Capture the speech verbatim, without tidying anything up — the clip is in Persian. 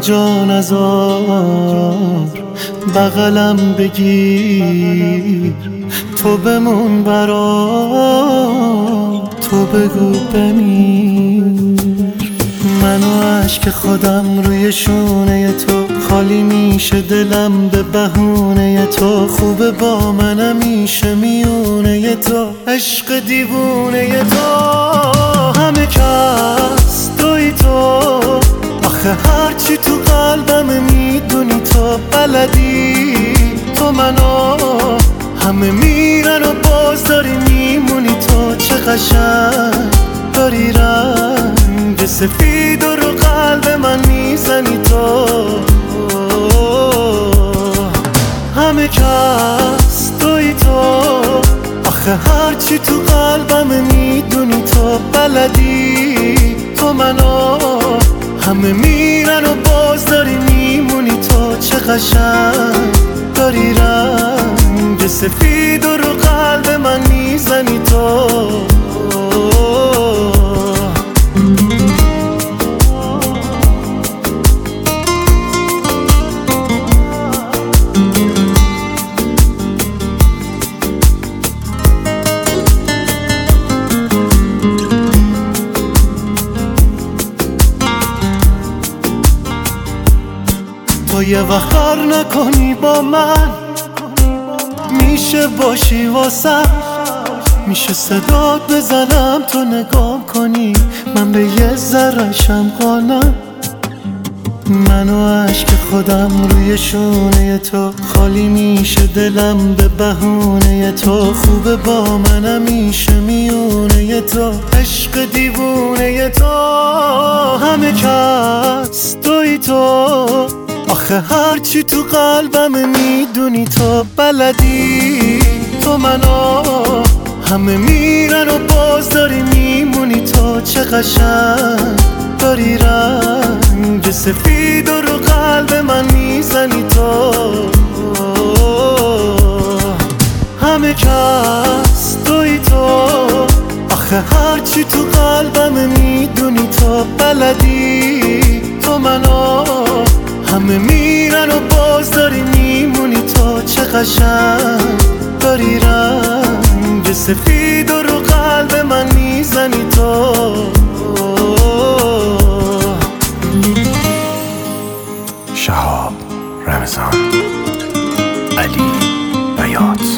جا نذار بغلم بگیر، تو بمون برام، تو بگو بمیر. من و عشق خودم روی شونه تو خالی میشه، دلم به بهونه تو خوبه، با منم میشه میونه تو، عشق دیوونه تو. همه کس توی تو، آخه هرچی تو قلبم میدونی تو، بلدی تو منو، همه میرن و باز داری میمونی تو. چه قشنگ داری رنگ سفید و رو قلب من میزنی تو. همه کس توی تو، آخه هرچی تو قلبم میدونی تو، بلدی تو منو، همه میرن و باز داری میمونی تو. چه قشنگ داری رنگ سفید و رو قلب من میزنی تو. تو یه وقت کار نکنی با من، میشه باشی واسم، میشه صدات بزنم تو نگام کنی، من به یه ذره‌شم قانم. من و عشق خودم روی شونه تو خالی میشه، دلم به بهونه تو خوبه، با منم میشه میونه تو، عشق دیوونه تو. همه کس توی تو، آخه هرچی تو قلبم میدونی تو، بلدی تو منو، همه میرن و باز داری میمونی تو. چه قشنگ داری رنگ سفید و رو قلب من میزنی تو. همه کس توی تو، آخه هرچی تو قلبم میدونی تو، بلدی تو منو، همه میرن و باز داری میمونی تو. چه قشنگ داری رنگ سفید و رو قلب من میزنی تو. شهاب رمضان، علی بیات.